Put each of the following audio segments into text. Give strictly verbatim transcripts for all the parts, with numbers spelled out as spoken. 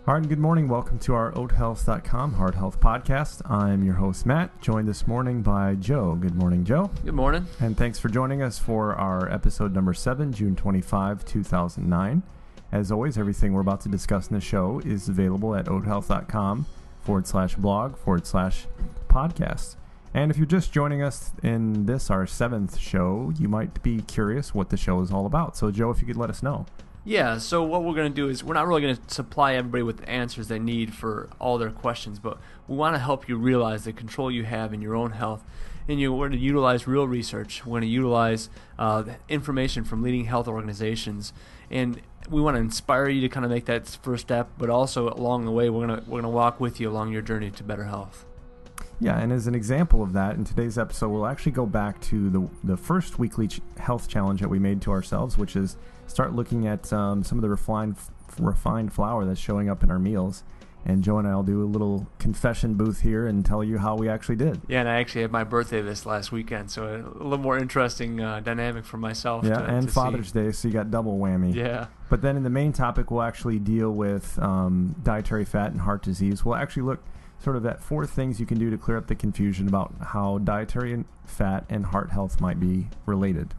All right, good morning. Welcome to our oat health dot com Heart Health Podcast. I'm your host, Matt, joined this morning by Joe. Good morning, Joe. Good morning. And thanks for joining us for our episode number seven, June twenty-fifth, two thousand nine. As always, everything we're about to discuss in the show is available at oat health dot com forward slash blog forward slash podcast. And if you're just joining us in this, our seventh show, you might be curious what the show is all about. So, Joe, if you could let us know. Yeah, so what we're going to do is we're not really going to supply everybody with the answers they need for all their questions, but we want to help you realize the control you have in your own health. And you, we're going to utilize real research. We're going to utilize uh, information from leading health organizations. And we want to inspire you to kind of make that first step, but also along the way, we're going to we're going to walk with you along your journey to better health. Yeah, and as an example of that, in today's episode, we'll actually go back to the the first weekly ch- health challenge that we made to ourselves, which is start looking at um, some of the refined refined flour that's showing up in our meals. And Joe and I will do a little confession booth here and tell you how we actually did. Yeah, and I actually had my birthday this last weekend, so a little more interesting uh, dynamic for myself. Yeah, to, and to Father's see. Day, so you got double whammy. Yeah. But then in the main topic, we'll actually deal with um, dietary fat and heart disease. We'll actually look sort of at four things you can do to clear up the confusion about how dietary fat and heart health might be related.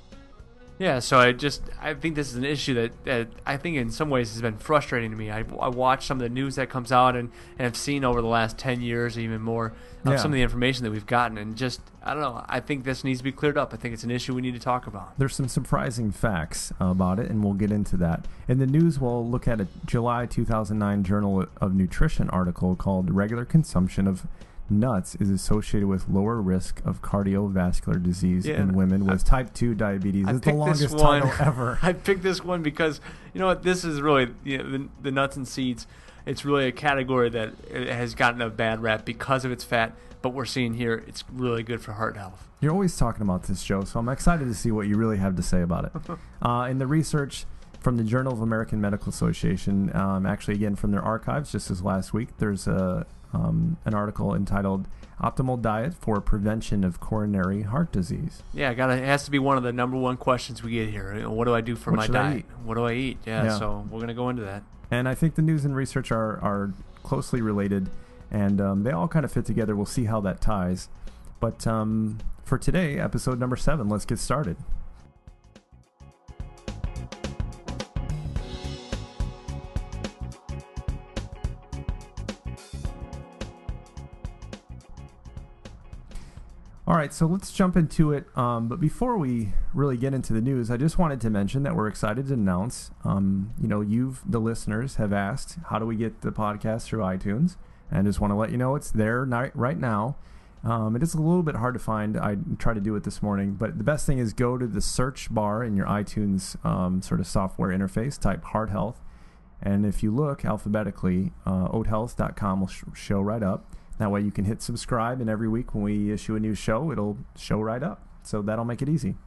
Yeah, so I just I think this is an issue that, that I think in some ways has been frustrating to me. I, I watch some of the news that comes out and, and have seen over the last ten years, even more, of Yeah. some of the information that we've gotten. And just, I don't know, I think this needs to be cleared up. I think it's an issue we need to talk about. There's some surprising facts about it, and we'll get into that. In the news, we'll look at a July two thousand nine Journal of Nutrition article called Regular Consumption of Nuts is Associated with Lower Risk of Cardiovascular Disease Yeah, in Women with I, Type two Diabetes. I It's the picked this longest one, title ever. I picked this one because, you know what, this is really, you know, the, the nuts and seeds, it's really a category that it has gotten a bad rap because of its fat, but we're seeing here it's really good for heart health. You're always talking about this, Joe, so I'm excited to see what you really have to say about it. uh, in the research from the Journal of American Medical Association, um, actually, again, from their archives, just as last week, there's a, um, an article entitled Optimal Diet for Prevention of Coronary Heart Disease. Yeah, got it has to be one of the number one questions we get here. You know, what do I do for What my should I diet? eat? What do I eat? Yeah, Yeah. so we're going to go into that. And I think the news and research are, are closely related, and um, they all kind of fit together. We'll see how that ties. But um, for today, episode number seven, let's get started. All right, so let's jump into it. Um, but before we really get into the news, I just wanted to mention that we're excited to announce, um, you know, you've, the listeners, have asked, how do we get the podcast through iTunes? And I just want to let you know it's there ni- right now. Um, it is a little bit hard to find. I tried to do it this morning. But the best thing is go to the search bar in your iTunes um, sort of software interface, type Heart Health. And if you look alphabetically, uh, oat health dot com will sh- show right up. That way you can hit subscribe, and every week when we issue a new show, it'll show right up. So that'll make it easy.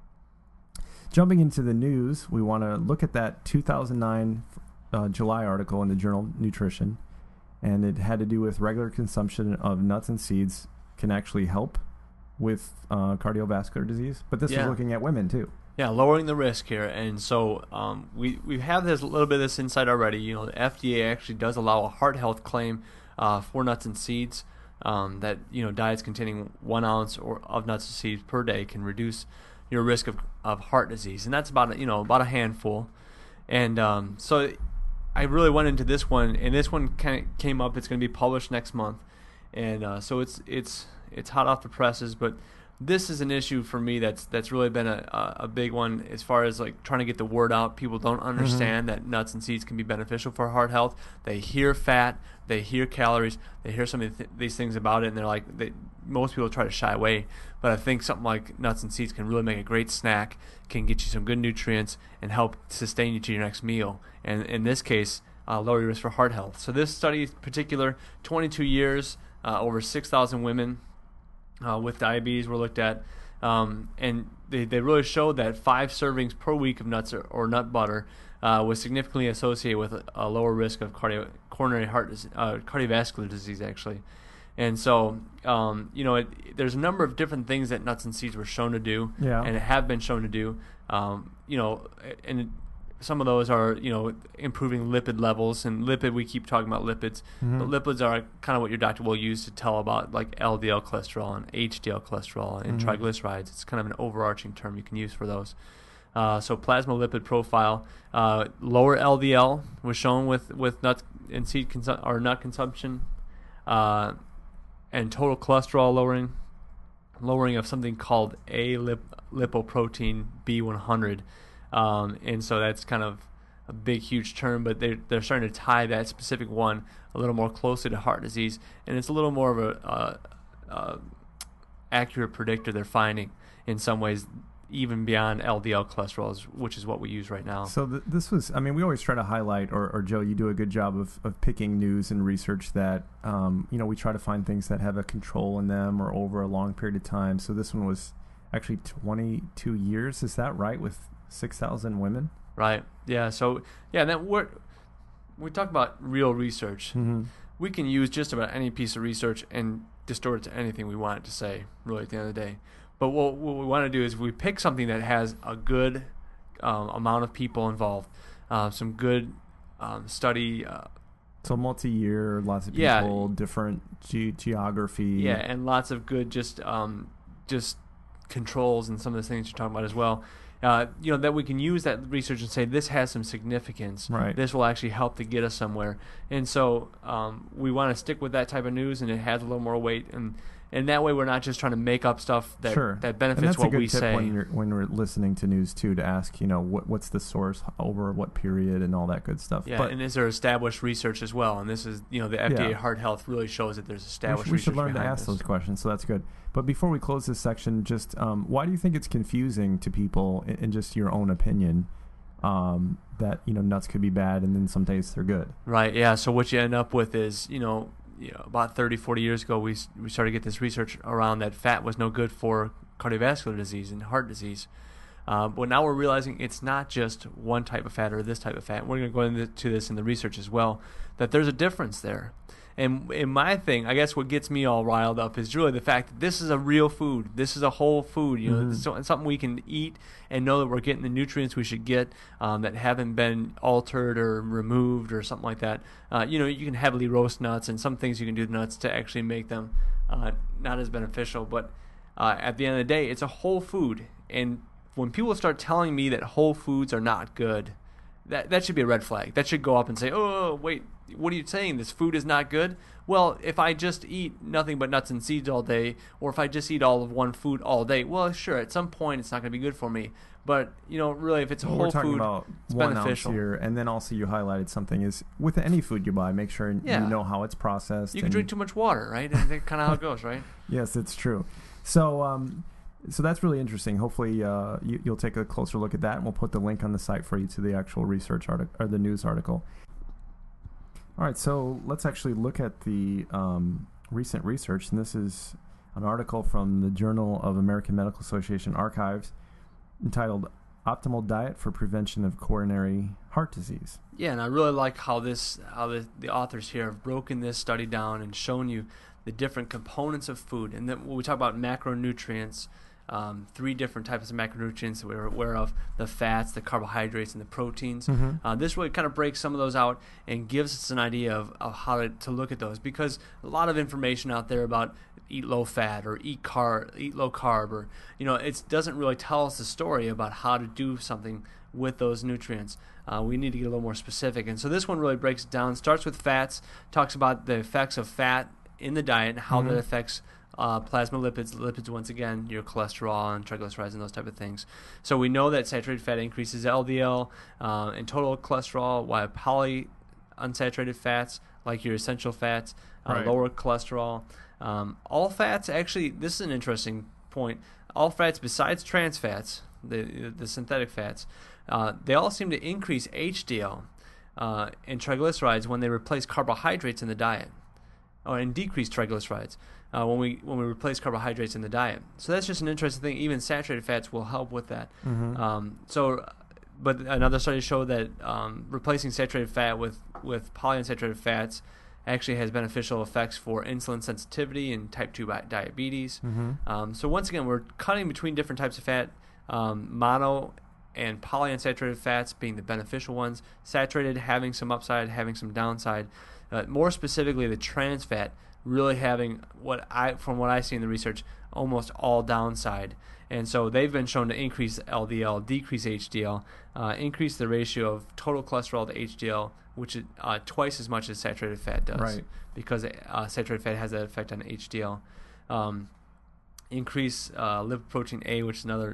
Jumping into the news, we want to look at that two thousand nine uh, July article in the journal Nutrition, and it had to do with regular consumption of nuts and seeds can actually help with uh, cardiovascular disease. But this Yeah. was looking at women too. Yeah, lowering the risk here. And so um, we, we have this a little bit of this insight already. You know, the F D A actually does allow a heart health claim Uh, for nuts and seeds, um, that, you know, diets containing one ounce or of nuts and seeds per day can reduce your risk of, of heart disease, and that's about, you know, about a handful. And um, so I really went into this one, and this one kind of came up. It's going to be published next month, and uh, so it's it's it's hot off the presses. But this is an issue for me that's that's really been a, a, a big one as far as like trying to get the word out. People don't understand mm-hmm. that nuts and seeds can be beneficial for heart health. They hear fat, they hear calories, they hear some of th- these things about it, and they're like, they, most people try to shy away. But I think something like nuts and seeds can really make a great snack, can get you some good nutrients, and help sustain you to your next meal. And in this case, uh, lower your risk for heart health. So this study in particular, twenty-two years, uh, over six thousand women Uh, with diabetes were looked at, um, and they, they really showed that five servings per week of nuts or, or nut butter uh, was significantly associated with a, a lower risk of cardio, coronary heart disease, uh, cardiovascular disease, actually. And so, um, you know, it, there's a number of different things that nuts and seeds were shown to do, Yeah. and have been shown to do. Um, you know, and some of those are, you know, improving lipid levels, and lipid, we keep talking about lipids, Mm-hmm. but lipids are kind of what your doctor will use to tell about like L D L cholesterol and H D L cholesterol and Mhm. triglycerides. It's kind of an overarching term you can use for those. Uh, so plasma lipid profile, uh, lower L D L was shown with, with nuts and seed consu- or nut consumption, uh, and total cholesterol lowering, lowering of something called A-lipoprotein B one hundred. Um, and so that's kind of a big, huge term, but they're, they're starting to tie that specific one a little more closely to heart disease, and it's a little more of a uh, uh, accurate predictor they're finding in some ways, even beyond L D L cholesterol, which is what we use right now. So th- this was, I mean, we always try to highlight, or, or Joe, you do a good job of, of picking news and research that, um, you know, we try to find things that have a control in them or over a long period of time. So this one was actually twenty-two years. Is that right? With six thousand women? Right. Yeah. So, yeah, that we're, we talk about real research. Mm-hmm. We can use just about any piece of research and distort it to anything we want it to say, really, at the end of the day. But what, what we want to do is we pick something that has a good um, amount of people involved, uh, some good um, study. Uh, So multi-year, lots of Yeah. people, different ge- geography. yeah, and lots of good just um, just controls and some of the things you're talking about as well. Uh, you know, that we can use that research and say this has some significance. Right. This will actually help to get us somewhere. And so um, we want to stick with that type of news, and it has a little more weight. And and that way we're not just trying to make up stuff that, Sure. that And benefits that's what a good we tip say. when you're when we're listening to news too, to ask, you know, what what's the source, over what period, and all that good stuff. Yeah, but and is there established research as well? And this is, you know, the F D A Yeah. Heart Health really shows that there's we established should, we should research learn to behind ask this. those questions, so that's good. But before we close this section, just um, why do you think it's confusing to people, in, in just your own opinion, um, that, you know, nuts could be bad and then some days they're good? Right, yeah. So what you end up with is, you know, you know about thirty, forty years ago, we we started to get this research around that fat was no good for cardiovascular disease and heart disease. Uh, but now we're realizing it's not just one type of fat or this type of fat. We're going to go into this in the research as well, that there's a difference there. And in my thing, I guess what gets me all riled up is really the fact that this is a real food. This is a whole food. You know, Mhm. it's, so, it's something we can eat and know that we're getting the nutrients we should get, um, that haven't been altered or removed or something like that. Uh, you know, you can heavily roast nuts, and some things you can do to nuts to actually make them uh, not as beneficial. But uh, at the end of the day, it's a whole food. And when people start telling me that whole foods are not good, that that should be a red flag. That should go up and say, oh, wait, what are you saying? This food is not good? Well, if I just eat nothing but nuts and seeds all day, or if I just eat all of one food all day, well, sure, at some point it's not going to be good for me. But, you know, really, if it's a Well, whole we're talking food, about it's one beneficial. ounce here, and then also you highlighted something is with any food you buy, make sure Yeah. you know how it's processed. You can and- drink too much water, right? And that's kind of how it goes, right? Yes, it's true. So, um, so that's really interesting. Hopefully, uh, you, you'll take a closer look at that, and we'll put the link on the site for you to the actual research article or the news article. All right, so let's actually look at the um, recent research, and this is an article from the Journal of American Medical Association Archives entitled "Optimal Diet for Prevention of Coronary Heart Disease." Yeah, and I really like how this, how the, the authors here have broken this study down and shown you the different components of food. And then when we talk about macronutrients, um, three different types of macronutrients that we're aware of: the fats, the carbohydrates, and the proteins. Mhm. Uh, this really kind of breaks some of those out and gives us an idea of, of how to, to look at those, because a lot of information out there about eat low fat or eat car eat low carb, or you know, it doesn't really tell us the story about how to do something with those nutrients. Uh, we need to get a little more specific, and so this one really breaks it down. Starts with fats, talks about the effects of fat in the diet and how Mhm. that affects uh, plasma lipids, lipids once again, your cholesterol and triglycerides and those type of things. So we know that saturated fat increases L D L uh, and total cholesterol, while polyunsaturated fats, like your essential fats, uh, Right. lower cholesterol. Um, all fats, actually, this is an interesting point. All fats besides trans fats, the the synthetic fats, uh, they all seem to increase H D L uh, and triglycerides when they replace carbohydrates in the diet, or and decrease triglycerides uh, when we when we replace carbohydrates in the diet. So that's just an interesting thing. Even saturated fats will help with that. Mhm. Um, so, but another study showed that um, replacing saturated fat with with polyunsaturated fats actually has beneficial effects for insulin sensitivity and type two bi- diabetes. Mhm. Um, so once again, we're cutting between different types of fat, um, mono and polyunsaturated fats being the beneficial ones. Saturated having some upside, having some downside. Uh, more specifically, the trans fat really having what I, from what I see in the research, almost all downside. And so they've been shown to increase L D L, decrease H D L, uh, increase the ratio of total cholesterol to H D L, which is uh, twice as much as saturated fat does. Right. Because uh, saturated fat has that effect on H D L. Um, increase uh, lipoprotein A, which is another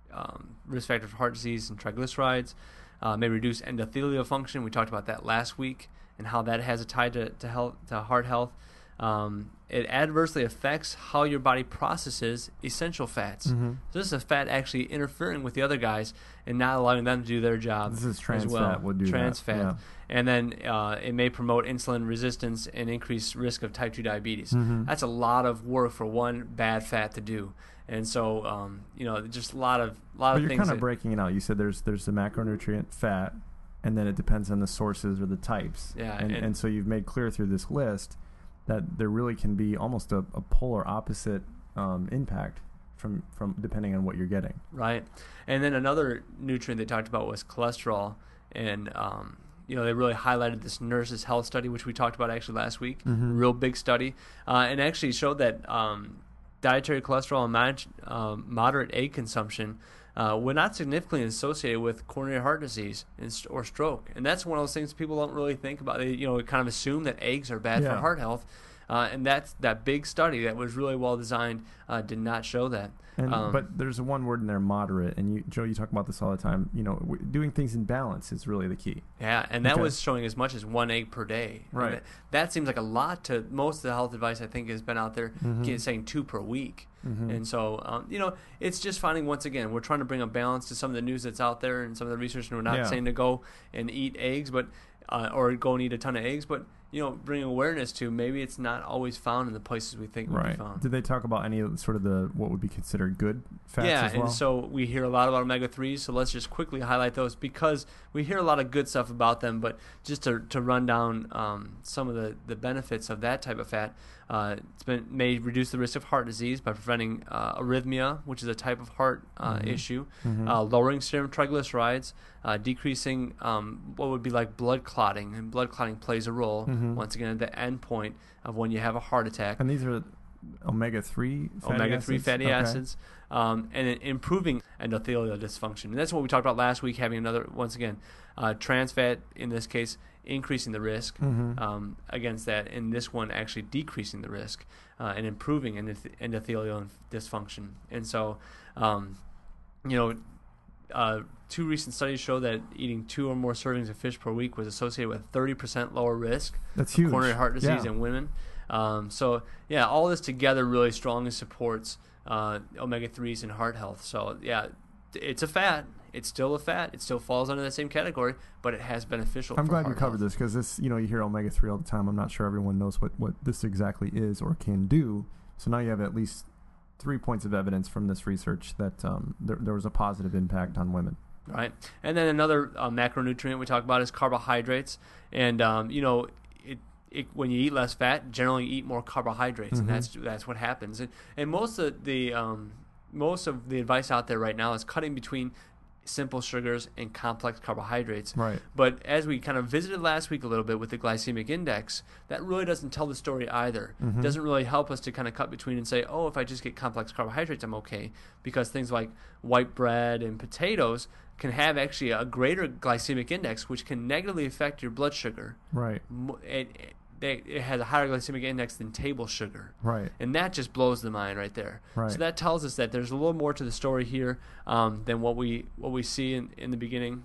um, risk factor for heart disease, and triglycerides. Uh, may reduce endothelial function. We talked about that last week and how that has a tie to, to health, to heart health. Um, it adversely affects how your body processes essential fats. Mm-hmm. So this is a fat actually interfering with the other guys and not allowing them to do their job. This is trans as well. fat would do trans that. fat. Yeah. And then uh, it may promote insulin resistance and increase risk of type two diabetes. Mm-hmm. That's a lot of work for one bad fat to do. And so, um, you know, just a lot of lot but of you're things. kind of that, breaking it out. You said there's there's the macronutrient fat, and then it depends on the sources or the types. Yeah, and, and, and so you've made clear through this list that there really can be almost a, a polar opposite um, impact from from depending on what you're getting. Right. And then another nutrient they talked about was cholesterol, and um, you know, they really highlighted this Nurses Health study, which we talked about actually last week. Mm-hmm. Real big study, uh, and actually showed that um, dietary cholesterol and mod- uh, moderate egg consumption uh, were not significantly associated with coronary heart disease and st- or stroke. And that's one of those things people don't really think about. They, you know, kind of assume that eggs are bad Yeah. for heart health. Uh, and that's that big study that was really well designed uh, did not show that. And, Um, but there's a one word in there, moderate. And you, Joe, you talk about this all the time. You know, w- doing things in balance is really the key. Yeah, and that Okay. was showing as much as one egg per day. And Right. That, that seems like a lot to most of the health advice I think has been out there Mhm. get- saying two per week. Mhm. And so, um, you know, it's just finding, once again, we're trying to bring a balance to some of the news that's out there and some of the research. And we're not Yeah. saying to go and eat eggs, but uh, or go and eat a ton of eggs, but, you know, bring awareness to maybe it's not always found in the places we think it would be Right. found. Did they talk about any of sort of the what would be considered good fats Yeah, as well? and so we hear a lot about omega threes, so let's just quickly highlight those because we hear a lot of good stuff about them, but just to, to run down um, some of the, the benefits of that type of fat, uh, it's been may reduce the risk of heart disease by preventing uh, arrhythmia, which is a type of heart uh, Mhm. issue, Mhm. uh, lowering serum triglycerides, uh, decreasing um, what would be like blood clotting, and blood clotting plays a role, Mhm. once again, at the end point of when you have a heart attack. And these are omega three fatty omega three acids? fatty Okay. acids, um, and then improving endothelial dysfunction. And that's what we talked about last week, having another, once again, uh, trans fat, in this case, increasing the risk Mhm. um, against that, and this one actually decreasing the risk uh, and improving endoth- endothelial dysfunction. And so, um, you know, uh, two recent studies show that eating two or more servings of fish per week was associated with thirty percent lower risk That's of huge. coronary heart disease Yeah. in women. Um, so, yeah, all this together really strongly supports uh, omega threes and heart health. So, yeah, it's a fat. It's still a fat. It still falls under that same category, but it has beneficial. I'm for glad you heart covered health. this because this, you know, you hear omega three all the time. I'm not sure everyone knows what, what this exactly is or can do. So now you have at least three points of evidence from this research that um, there, there was a positive impact on women. Right. And then another uh, macronutrient we talk about is carbohydrates. And, um, you know, it, it, when you eat less fat, generally you eat more carbohydrates, Mhm. and that's that's what happens. And, and most of the um, most of the advice out there right now is cutting between simple sugars and complex carbohydrates. Right. But as we kind of visited last week a little bit with the glycemic index, that really doesn't tell the story either. Mhm. It doesn't really help us to kind of cut between and say, oh, if I just get complex carbohydrates, I'm okay. Because things like white bread and potatoes can have actually a greater glycemic index, which can negatively affect your blood sugar. Right. Mo- It, it, they- it has a higher glycemic index than table sugar. Right. And that just blows the mind right there. Right. So that tells us that there's a little more to the story here um, than what we what we see in, in the beginning.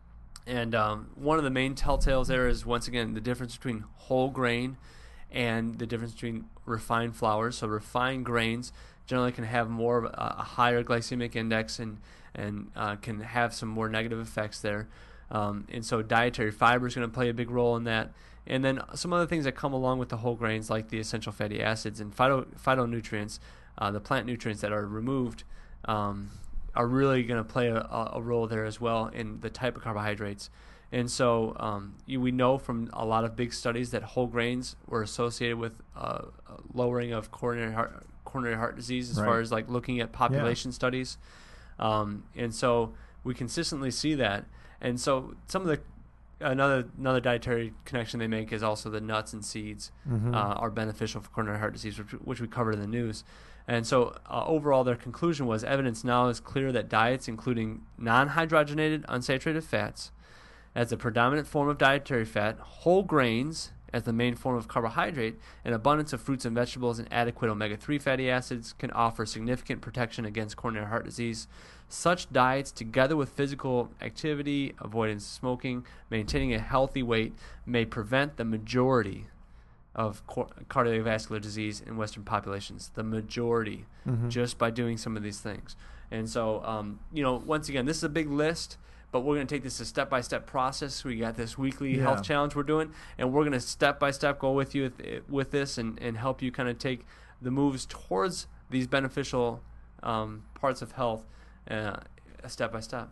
And um, one of the main telltales there is, once again, the difference between whole grain and the difference between refined flours. So refined grains generally can have more of a, a higher glycemic index and, and uh, can have some more negative effects there. Um, and so dietary fiber is going to play a big role in that. And then some other things that come along with the whole grains, like the essential fatty acids and phyto, phytonutrients, uh, the plant nutrients that are removed, um, are really going to play a, a role there as well in the type of carbohydrates. And so um, you, we know from a lot of big studies that whole grains were associated with uh, lowering of coronary heart, coronary heart disease as Right. far as like looking at population studies. Um, and so we consistently see that. And so some of the another another dietary connection they make is also the nuts and seeds mm-hmm. uh, are beneficial for coronary heart disease, which, which we covered in the news. And so uh, overall, their conclusion was evidence now is clear that diets including non-hydrogenated unsaturated fats as the predominant form of dietary fat, whole grains as the main form of carbohydrate, and abundance of fruits and vegetables and adequate omega three fatty acids can offer significant protection against coronary heart disease. Such diets, together with physical activity, avoidance of smoking, maintaining a healthy weight, may prevent the majority of cor- cardiovascular disease in Western populations. The majority, mm-hmm. just by doing some of these things. And so, um, you know, once again, this is a big list, but we're going to take this a step-by-step process. We got this weekly yeah. health challenge we're doing, and we're going to step-by-step go with you with, with this and, and help you kind of take the moves towards these beneficial um, parts of health uh, step-by-step.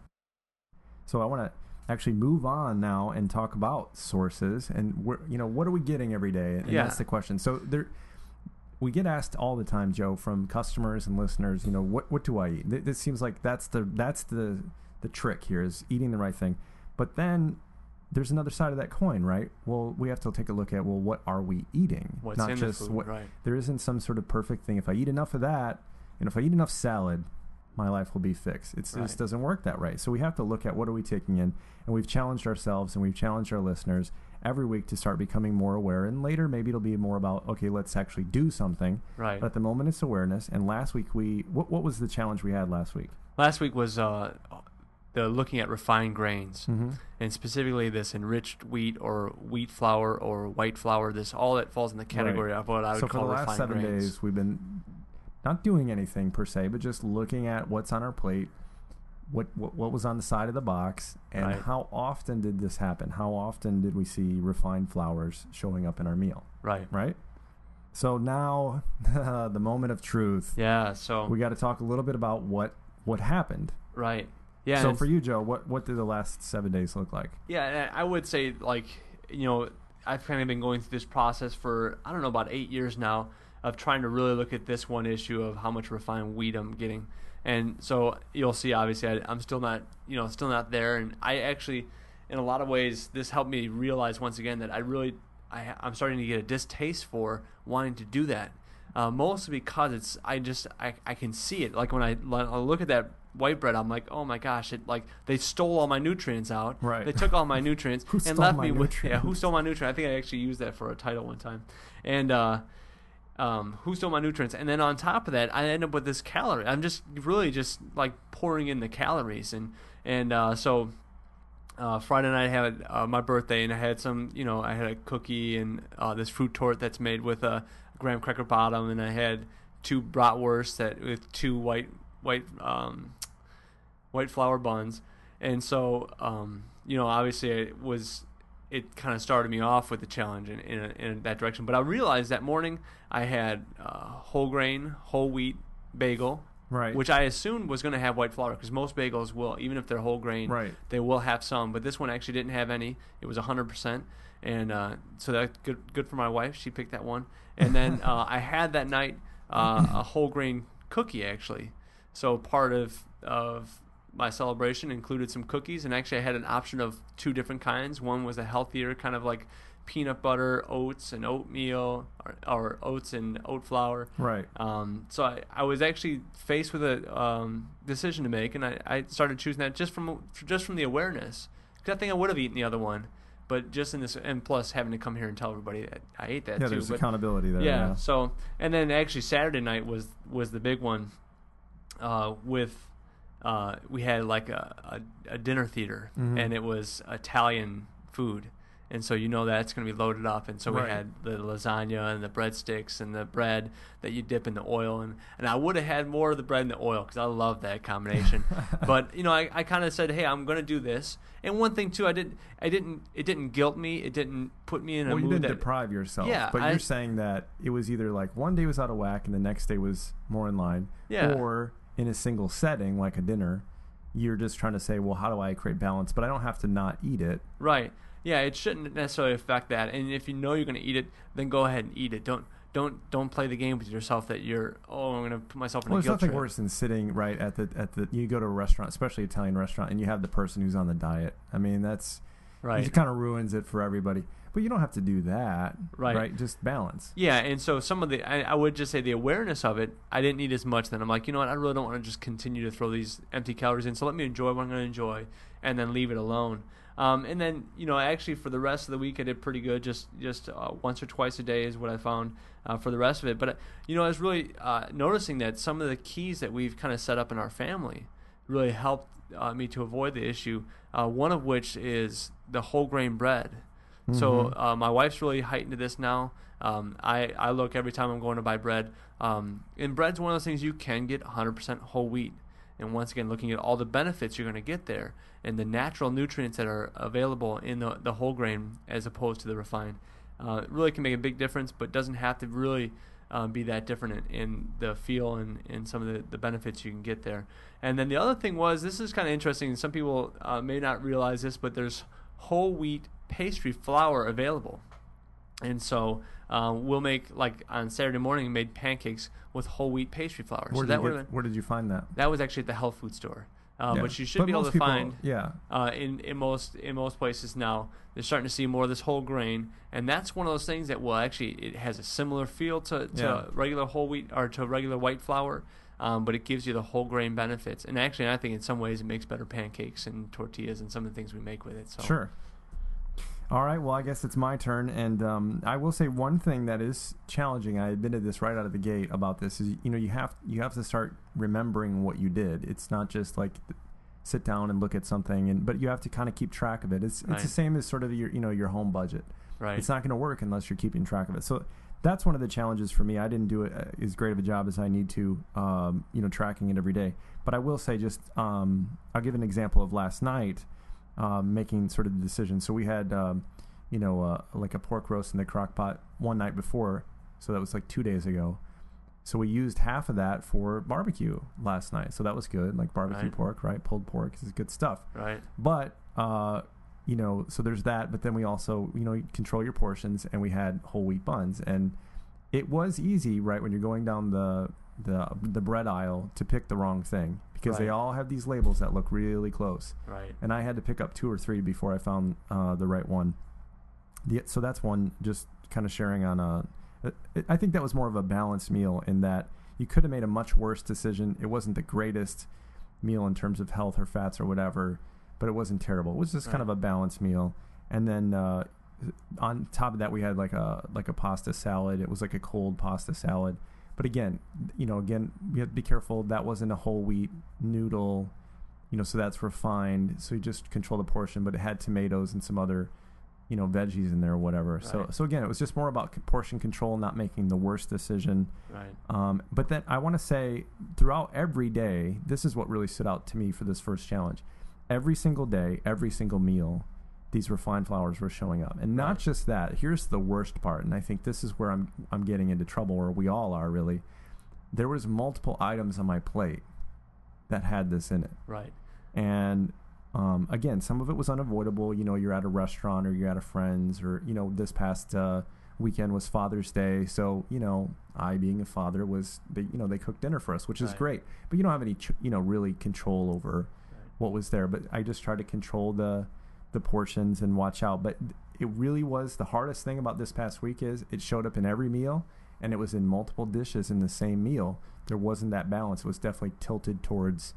So I want to actually move on now and talk about sources and, we're, you know, what are we getting every day? And yeah. that's the question. So there, we get asked all the time, Joe, from customers and listeners, you know, what what do I eat? This seems like that's the that's the the trick here is eating the right thing. But then there's another side of that coin, right? Well, we have to take a look at, well, what are we eating? What's Not in just the food, what, right. There isn't some sort of perfect thing. If I eat enough of that, and if I eat enough salad, my life will be fixed. It's, right. It just doesn't work that way. So we have to look at what are we taking in, and we've challenged ourselves and we've challenged our listeners every week to start becoming more aware. And later, maybe it'll be more about, okay, let's actually do something. Right. But at the moment, it's awareness. And last week, we what, what was the challenge we had last week? Last week was uh, the looking at refined grains, mm-hmm. and specifically this enriched wheat or wheat flour or white flour. This all that falls in the category right. of what I would so call refined grains. So for the last seven days, we've been not doing anything per se, but just looking at what's on our plate, what what, what was on the side of the box, and right. how often did this happen? How often did we see refined flours showing up in our meal? Right. Right? So now, the moment of truth. Yeah, so we got to talk a little bit about what what happened. Right. Yeah. So for you, Joe, what what did the last seven days look like? Yeah, I would say, like, you know, I've kind of been going through this process for, I don't know, about eight years now of trying to really look at this one issue of how much refined wheat I'm getting. And so you'll see, obviously, I, I'm still not, you know, still not there. And I actually, in a lot of ways, this helped me realize once again that I really, I, I'm starting to get a distaste for wanting to do that. Uh, mostly because it's, I just, I, I can see it. Like when I, when I look at that white bread, I'm like, oh my gosh, it like they stole all my nutrients out. Right. They took all my nutrients who and stole left my me with, nutrients? yeah, who stole my nutrients? I think I actually used that for a title one time. And, uh, Um, who stole my nutrients? And then on top of that, I end up with this calorie. I'm just really just like pouring in the calories, and and uh, so uh, Friday night I had uh, my birthday, and I had some, you know, I had a cookie and uh, this fruit tort that's made with a graham cracker bottom, and I had two bratwursts that with two white white um, white flour buns, and so um, you know, obviously it was. It kind of started me off with the challenge in, in, in that direction. But I realized that morning I had uh, whole grain, whole wheat bagel, right. which I assumed was going to have white flour because most bagels will, even if they're whole grain, right. they will have some. But this one actually didn't have any. It was one hundred percent. And uh, so that's good, good for my wife. She picked that one. And then uh, I had that night uh, a whole grain cookie, actually. So part of of my celebration included some cookies, and actually I had an option of two different kinds. One was a healthier kind of like peanut butter, oats, and oatmeal, or, or oats and oat flour. Right. Um, so I, I was actually faced with a um, decision to make, and I, I started choosing that just from just from the awareness. Because I think I would have eaten the other one, but just in this, and plus having to come here and tell everybody that I ate that yeah, too. There's but, accountability there. Yeah, yeah. So and then actually Saturday night was was the big one uh, with. Uh, we had like a, a, a dinner theater, mm-hmm. and it was Italian food, and so you know that's going to be loaded up. And so right. we had the lasagna and the breadsticks and the bread that you dip in the oil, and, and I would have had more of the bread and the oil because I love that combination. But you know, I, I kind of said, hey, I'm going to do this. And one thing too, I didn't, I didn't, it didn't guilt me. It didn't put me in well, a mood. mood Well, you didn't that, deprive yourself. Yeah, but I, you're saying that it was either like one day was out of whack and the next day was more in line, yeah. or in a single setting like a dinner, you're just trying to say, well, how do I create balance? But I don't have to not eat it. Right. Yeah, it shouldn't necessarily affect that. And if you know you're going to eat it, then go ahead and eat it. Don't don't don't play the game with yourself that you're, oh, I'm going to put myself in well, a there's guilt nothing trip. worse than sitting right at the at the. You go to a restaurant, especially Italian restaurant, and you have the person who's on the diet. I mean, that's right. It kind of ruins it for everybody. But you don't have to do that, right? right? Just balance. Yeah, and so some of the, I, I would just say the awareness of it, I didn't need as much. Then I'm like, you know what? I really don't want to just continue to throw these empty calories in. So let me enjoy what I'm going to enjoy, and then leave it alone. Um, and then, you know, actually for the rest of the week, I did pretty good. Just just uh, once or twice a day is what I found uh, for the rest of it. But, uh, you know, I was really uh, noticing that some of the keys that we've kind of set up in our family really helped uh, me to avoid the issue, uh, one of which is the whole grain bread. Mm-hmm. So uh, my wife's really heightened to this now. Um, I, I look every time I'm going to buy bread. Um, and bread's one of those things you can get one hundred percent whole wheat. And once again, looking at all the benefits you're going to get there and the natural nutrients that are available in the, the whole grain as opposed to the refined, uh, it really can make a big difference, but doesn't have to really uh, be that different in, in the feel and, and some of the, the benefits you can get there. And then the other thing was, this is kind of interesting, and some people uh, may not realize this, but there's whole wheat pastry flour available. And so uh, we'll make, like on Saturday morning, made pancakes with whole wheat pastry flour. Where, so did, that you get, where did you find that? That was actually at the health food store. Uh, yeah. But you should but be able to people, find yeah. uh, in, in most in most places now. They're starting to see more of this whole grain, and that's one of those things that will actually, it has a similar feel to, to yeah. regular whole wheat or to regular white flour, um, but it gives you the whole grain benefits. And actually, I think in some ways it makes better pancakes and tortillas and some of the things we make with it. So. Sure. All right, well, I guess it's my turn, and um, I will say one thing that is challenging. I admitted this right out of the gate about this is, you know, you have you have to start remembering what you did. It's not just like sit down and look at something, and but you have to kind of keep track of it. It's right. it's the same as sort of your you know your home budget. Right. It's not going to work unless you're keeping track of it. So that's one of the challenges for me. I didn't do it as great of a job as I need to, um, you know, tracking it every day. But I will say, just um, I'll give an example of last night. Um, making sort of the decision. So we had, um, you know, uh, like a pork roast in the crock pot one night before. So that was like two days ago. So we used half of that for barbecue last night. So that was good, like barbecue right. pork, right? Pulled pork is good stuff. Right. But, uh, you know, so there's that. But then we also, you know, control your portions, and we had whole wheat buns. And it was easy, right, when you're going down the the the bread aisle to pick the wrong thing. Because right. they all have these labels that look really close. Right. And I had to pick up two or three before I found uh, the right one. The, so that's one, just kind of sharing on a... I think that was more of a balanced meal in that you could have made a much worse decision. It wasn't the greatest meal in terms of health or fats or whatever, but it wasn't terrible. It was just right. kind of a balanced meal. And then uh, on top of that, we had like a like a pasta salad. It was like a cold pasta salad. But again, you know, again, you have to be careful. That wasn't a whole wheat noodle, you know, so that's refined. So you just control the portion, but it had tomatoes and some other, you know, veggies in there or whatever. Right. So, so again, it was just more about portion control, not making the worst decision. Right. Um, but then I want to say throughout every day, this is what really stood out to me for this first challenge. Every single day, every single meal, these refined flours were showing up. And not right. just that. Here's the worst part, and I think this is where I'm I'm getting into trouble, or we all are really. There was multiple items on my plate that had this in it. Right. And um, again, some of it was unavoidable. You know, you're at a restaurant or you're at a friend's, or, you know, this past uh, weekend was Father's Day. So, you know, I being a father was, they, you know, they cooked dinner for us, which is right. great. But you don't have any, you know, really control over right. what was there. But I just tried to control the the portions and watch out. But it really was the hardest thing about this past week is it showed up in every meal, and it was in multiple dishes in the same meal. There wasn't that balance. It was definitely tilted towards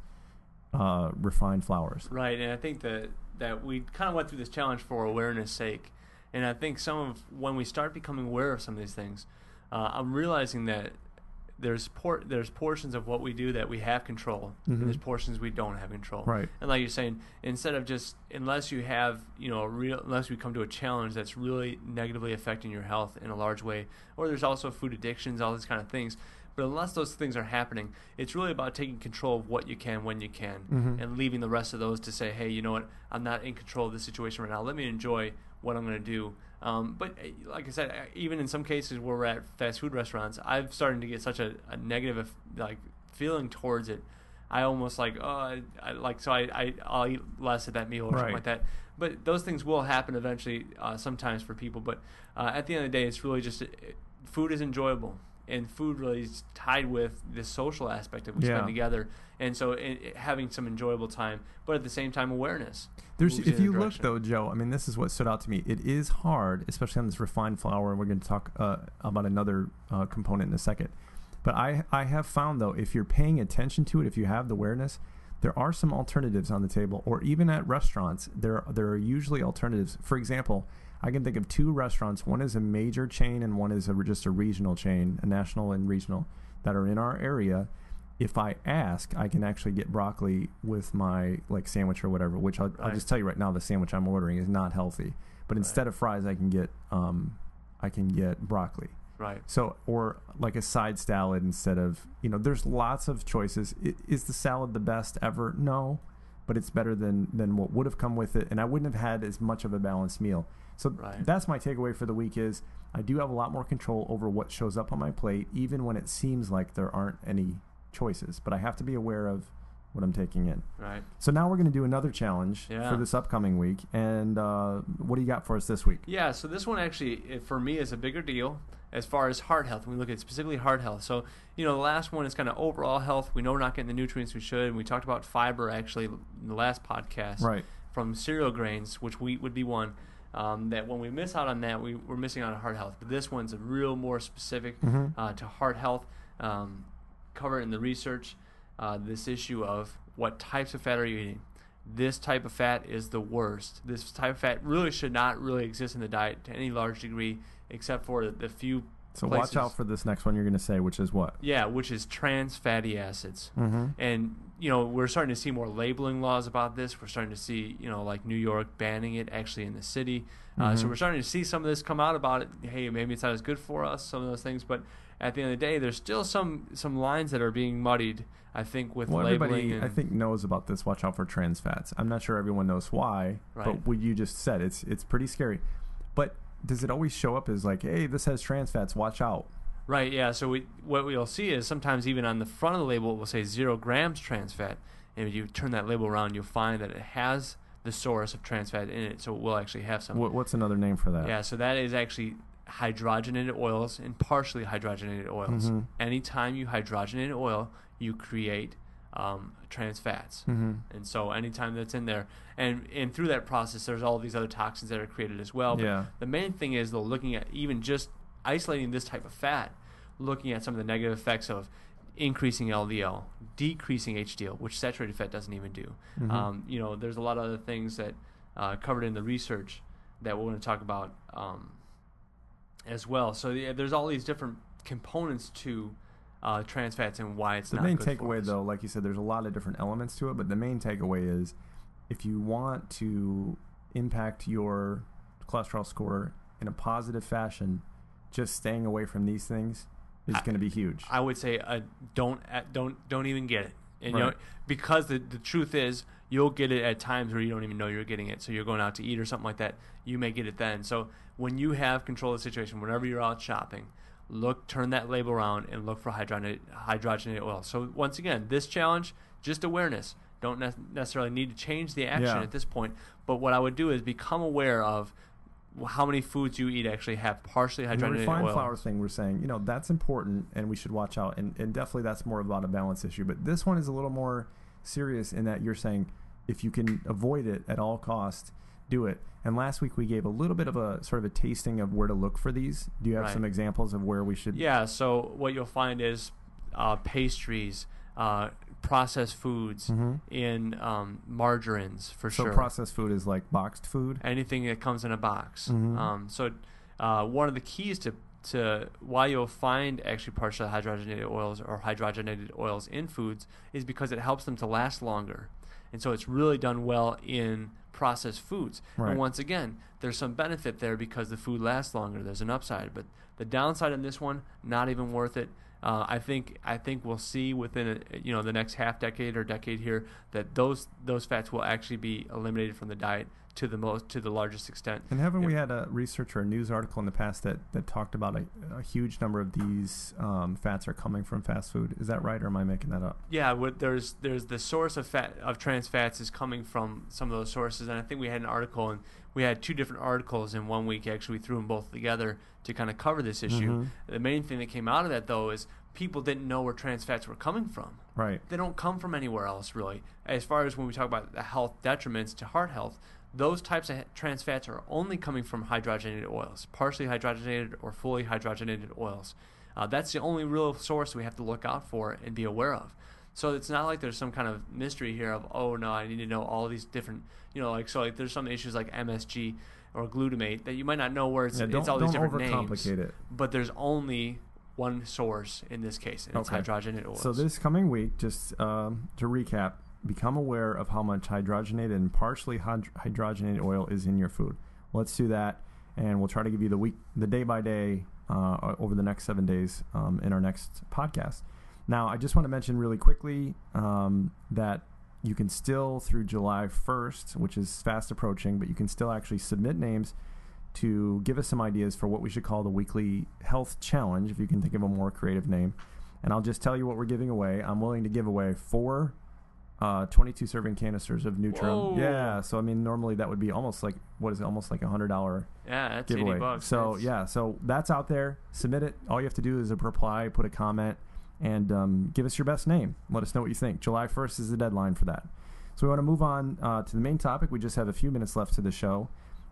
uh, refined flours. Right, and I think that that we kind of went through this challenge for awareness sake. And I think some of when we start becoming aware of some of these things, uh, I'm realizing that there's por- there's portions of what we do that we have control, mm-hmm. and there's portions we don't have control. Right. And like you're saying, instead of just unless you have you know a real unless we come to a challenge that's really negatively affecting your health in a large way, or there's also food addictions, all these kind of things. But unless those things are happening, it's really about taking control of what you can when you can, mm-hmm. and leaving the rest of those to say, hey, you know what, I'm not in control of this situation right now. Let me enjoy what I'm going to do. Um, but like I said, even in some cases where we're at fast food restaurants, I've started to get such a, a negative like feeling towards it. I almost like, oh, I, I like so I, I I'll eat less at that meal or right. something like that. But those things will happen eventually, uh, sometimes for people. But uh, at the end of the day, it's really just food is enjoyable. And food really is tied with this social aspect that we Yeah. spend together, and so it, it, having some enjoyable time, but at the same time, awareness. There's, moves if in you a look direction. though, Joe, I mean, this is what stood out to me. It is hard, especially on this refined flour, and we're going to talk uh, about another uh, component in a second. But I, I have found though, if you're paying attention to it, if you have the awareness, there are some alternatives on the table, or even at restaurants, there there are usually alternatives. For example, I can think of two restaurants. One is a major chain, and one is a, just a regional chain, a national and regional, that are in our area. If I ask, I can actually get broccoli with my like sandwich or whatever. Which I'll, Right. I'll just tell you right now, the sandwich I'm ordering is not healthy. But instead Right. of fries, I can get um, I can get broccoli. Right. So, or like a side salad instead of, you know, there's lots of choices. I- Is the salad the best ever? No, but it's better than, than what would have come with it. And I wouldn't have had as much of a balanced meal. So Right. that's my takeaway for the week is I do have a lot more control over what shows up on my plate, even when it seems like there aren't any choices. But I have to be aware of what I'm taking in. Right. So now we're going to do another challenge Yeah. for this upcoming week. And uh, what do you got for us this week? Yeah, so this one actually, it, for me, is a bigger deal as far as heart health. When we look at specifically heart health. So, you know, the last one is kind of overall health. We know we're not getting the nutrients we should. And we talked about fiber, actually, in the last podcast. Right. From cereal grains, which wheat would be one. Um, that when we miss out on that, we, we're missing out on heart health. But this one's a real more specific Mm-hmm. uh, to heart health, um, covered in the research. Uh, this issue of what types of fat are you eating. This type of fat is the worst. This type of fat really should not really exist in the diet to any large degree, except for the, the few So places. watch out for this next one you're going to say, which is what? Yeah, which is trans fatty acids. Mm-hmm. And, you know, we're starting to see more labeling laws about this. We're starting to see, you know, like New York banning it actually in the city. Uh, Mhm. so we're starting to see some of this come out about it. Hey, maybe it's not as good for us, some of those things. But at the end of the day, there's still some, some lines that are being muddied, I think, with Well, labeling. everybody, And, I think, knows about this. Watch out for trans fats. I'm not sure everyone knows why, Right. but what you just said, it's it's pretty scary. But does it always show up as like, hey, this has trans fats, watch out? Right, yeah. So we, what we'll see is sometimes even on the front of the label, it will say zero grams trans fat. And if you turn that label around, you'll find that it has the source of trans fat in it. So it will actually have some. What, what's another name for that? Yeah, so that is actually hydrogenated oils and partially hydrogenated oils. Mhm. Anytime you hydrogenate oil, you create um, trans fats. Mm-hmm. And so anytime that's in there, and, and through that process, there's all these other toxins that are created as well. But Yeah. the main thing is, though, looking at even just isolating this type of fat, looking at some of the negative effects of increasing L D L, decreasing H D L, which saturated fat doesn't even do. Mhm. Um, you know, there's a lot of other things that uh, covered in the research that we're going to talk about um, as well. So yeah, there's all these different components to uh, trans fats and why it's The not main good for takeaway, us. though, like you said, there's a lot of different elements to it, but the main takeaway is if you want to impact your cholesterol score in a positive fashion, just staying away from these things is I- going to be huge. I would say uh, don't uh, don't don't even get it. And you know, Right. because the the truth is you'll get it at times where you don't even know you're getting it. So you're going out to eat or something like that, you may get it then. So when you have control of the situation, whenever you're out shopping, look, turn that label around and look for hydrogenated hydrogenated oil. So once again, this challenge, just awareness. Don't ne- necessarily need to change the action Yeah. at this point. But what I would do is become aware of how many foods you eat actually have partially And the hydrogenated refined oil. flour thing, we're saying, you know, that's important and we should watch out. And, and definitely that's more about a balance issue. But this one is a little more serious in that you're saying if you can avoid it at all costs, do it. And last week we gave a little bit of a sort of a tasting of where to look for these. Do you have Right. some examples of where we should? Yeah, so what you'll find is uh, pastries, uh, processed foods, Mhm. in um, margarines for So sure. processed food is like boxed food. Anything that comes in a box. Mhm. Um, so uh, one of the keys to to why you'll find actually partially hydrogenated oils or hydrogenated oils in foods is because it helps them to last longer. And so it's really done well in processed foods. Right. And once again, there's some benefit there because the food lasts longer. There's an upside. But the downside in this one, not even worth it. Uh, I think I think we'll see within a, you know the next half decade or decade here that those those fats will actually be eliminated from the diet to the most to the largest extent. And haven't yeah. we had a research or a news article in the past that, that talked about a, a huge number of these um, fats are coming from fast food? Is that right, or am I making that up? Yeah, what, there's there's the source of fat of trans fats is coming from some of those sources, and I think we had an article, and we had two different articles in one week. Actually, we threw them both together to kind of cover this issue. Mm-hmm. The main thing that came out of that, though, is people didn't know where trans fats were coming from. Right. They don't come from anywhere else, really. As far as when we talk about the health detriments to heart health, those types of trans fats are only coming from hydrogenated oils, partially hydrogenated or fully hydrogenated oils. Uh, that's the only real source we have to look out for and be aware of. So it's not like there's some kind of mystery here of, oh, no, I need to know all these different, you know, like, so like there's some issues like M S G or glutamate that you might not know where it's, yeah, it's all these different names. Don't overcomplicate it. But there's only one source in this case, and it's okay. hydrogenated oils. So this coming week, just um, to recap, become aware of how much hydrogenated and partially hyd- hydrogenated oil is in your food. Let's do that, and we'll try to give you the week, the day by day, uh, over the next seven days um, in our next podcast. Now, I just want to mention really quickly um, that you can still, through July first, which is fast approaching, but you can still actually submit names to give us some ideas for what we should call the weekly health challenge, if you can think of a more creative name. And I'll just tell you what we're giving away. I'm willing to give away four uh, twenty-two serving canisters of Nutrim. Whoa. Yeah, so I mean, normally that would be almost like, what is it, almost like a one hundred dollars yeah, that's giveaway. eighty bucks. So, that's... yeah, so that's out there. Submit it. All you have to do is a reply, put a comment, and um, give us your best name. Let us know what you think. July first is the deadline for that. So we want to move on uh, to the main topic. We just have a few minutes left to the show.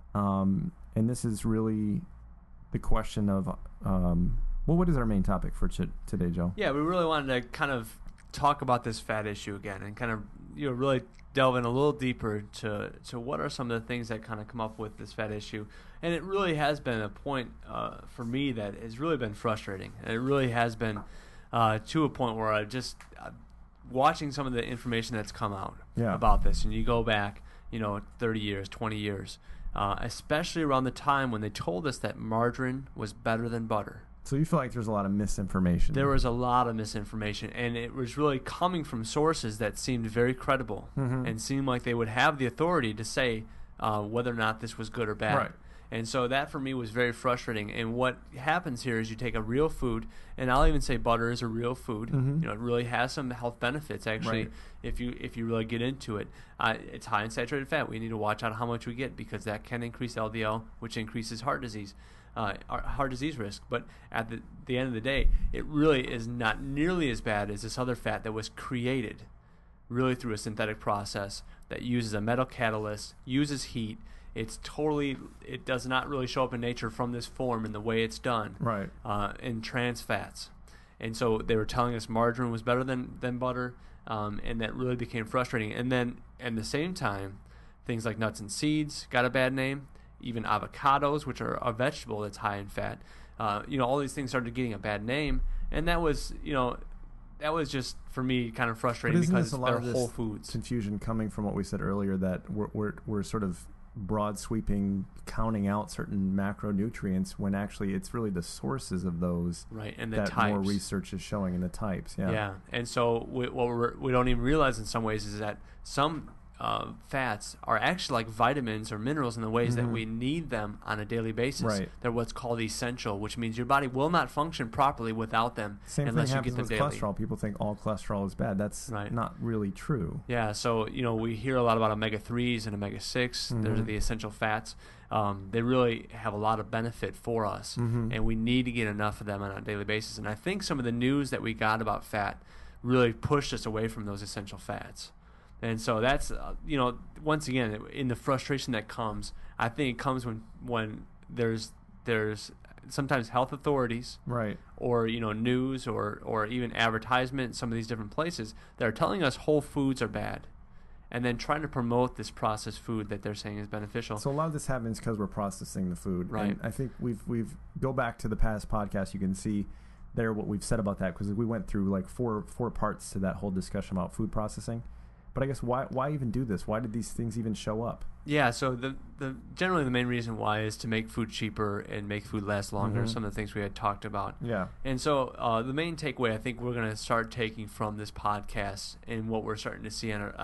Um, and this is really the question of, um, well, what is our main topic for ch- today, Joe? Yeah, we really wanted to kind of talk about this fat issue again and kind of, you know, really delve in a little deeper to, to what are some of the things that kind of come up with this fat issue. And it really has been a point uh, for me that has really been frustrating. And it really has been uh, to a point where I just, uh, watching some of the information that's come out yeah. about this, and you go back, you know, thirty years, twenty years, Uh, especially around the time when they told us that margarine was better than butter. So you feel like there's a lot of misinformation? There was a lot of misinformation, and it was really coming from sources that seemed very credible mm-hmm. and seemed like they would have the authority to say uh, whether or not this was good or bad. Right. And so that for me was very frustrating. And what happens here is you take a real food, and I'll even say butter is a real food. Mm-hmm. You know, it really has some health benefits actually. Right. If you if you really get into it, uh, it's high in saturated fat. We need to watch out how much we get because that can increase L D L, which increases heart disease, uh, heart disease risk. But at the the end of the day, it really is not nearly as bad as this other fat that was created, really through a synthetic process that uses a metal catalyst, uses heat. It's totally, it does not really show up in nature from this form in the way it's done. Right. Uh, in trans fats. And so they were telling us margarine was better than, than butter, um, and that really became frustrating. And then at the same time, things like nuts and seeds got a bad name, even avocados, which are a vegetable that's high in fat. Uh, you know, all these things started getting a bad name, and that was, you know, that was just, for me, kind of frustrating because they're whole foods. Confusion coming from what we said earlier that we're, we're, we're sort of broad sweeping counting out certain macronutrients when actually it's really the sources of those right and the that types. More research is showing in the types. Yeah. Yeah. And so we, what we're, we don't even realize in some ways is that some uh, fats are actually like vitamins or minerals in the ways mm-hmm. that we need them on a daily basis. Right. They're what's called essential, which means your body will not function properly without them Same unless thing you get them with daily. cholesterol. People think all cholesterol is bad. That's right. not really true. Yeah, so you know we hear a lot about omega threes and omega six. Mm-hmm. Those are the essential fats. Um, they really have a lot of benefit for us, mm-hmm. and we need to get enough of them on a daily basis. And I think some of the news that we got about fat really pushed us away from those essential fats. And so that's, uh, you know, once again, in the frustration that comes, I think it comes when when there's there's sometimes health authorities, right, or you know news or or even advertisement, some of these different places that are telling us whole foods are bad, and then trying to promote this processed food that they're saying is beneficial. So a lot of this happens because we're processing the food, right? And I think we've we've go back to the past podcast. You can see there what we've said about that because we went through like four four parts to that whole discussion about food processing. But I guess why why even do this? Why did these things even show up? Yeah, so the the generally the main reason why is to make food cheaper and make food last longer. Mm-hmm. Some of the things we had talked about. Yeah. And so uh, the main takeaway I think we're going to start taking from this podcast and what we're starting to see on our, uh,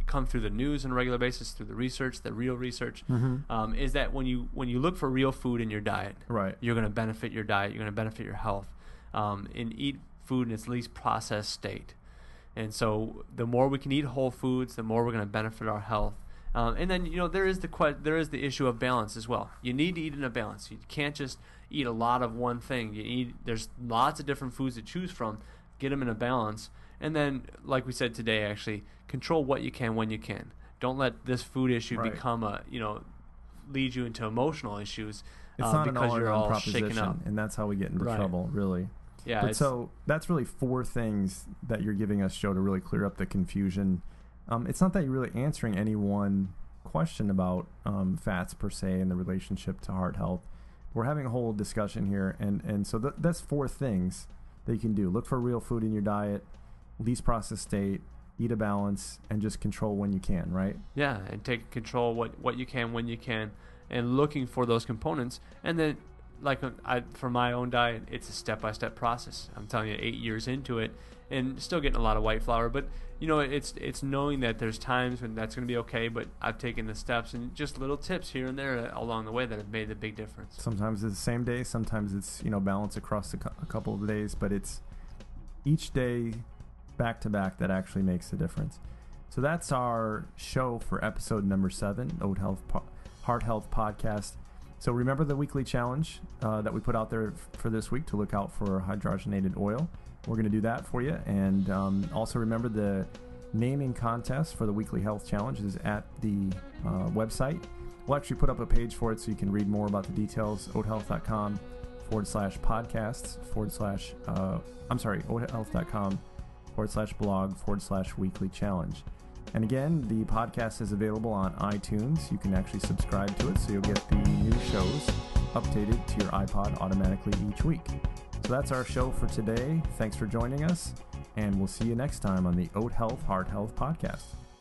come through the news on a regular basis, through the research, the real research, Mhm. um, is that when you when you look for real food in your diet, Right. you're going to benefit your diet. You're going to benefit your health, um, and eat food in its least processed state. And so, the more we can eat whole foods, the more we're going to benefit our health. Um, and then, you know, there is the que- there is the issue of balance as well. You need to eat in a balance. You can't just eat a lot of one thing. You eat there's lots of different foods to choose from. Get them in a balance, and then, like we said today, actually control what you can when you can. Don't let this food issue Right. become a you know lead you into emotional issues. It's uh, not an because all or you're none all shaken proposition, up. and that's how we get into Right. trouble, really. Yeah, But it's, so that's really four things that you're giving us, Joe, to really clear up the confusion. Um, it's not that you're really answering any one question about um, fats per se and the relationship to heart health. We're having a whole discussion here, and, and so th- that's four things that you can do. Look for real food in your diet, least processed state, eat a balance, and just control when you can, right? Yeah, and take control what what you can when you can, and looking for those components. And then, like uh, I, for my own diet, it's a step-by-step process. I'm telling you, eight years into it, and still getting a lot of white flour. But you know, it's it's knowing that there's times when that's going to be okay. But I've taken the steps and just little tips here and there along the way that have made the big difference. Sometimes it's the same day, sometimes it's, you know, balance across a, cu- a couple of days, but it's each day back to back that actually makes the difference. So that's our show for episode number seven, Oat Health po- Heart Health Podcast. So remember the weekly challenge uh, that we put out there f- for this week to look out for hydrogenated oil. We're going to do that for you. And um, also remember the naming contest for the weekly health challenge is at the uh, website. We'll actually put up a page for it so you can read more about the details, oathealth.com forward slash podcasts forward slash, uh, I'm sorry, oathealth.com forward slash blog forward slash weekly challenge. And again, the podcast is available on iTunes. You can actually subscribe to it so you'll get the new shows updated to your iPod automatically each week. So that's our show for today. Thanks for joining us, and we'll see you next time on the Oat Health Heart Health Podcast.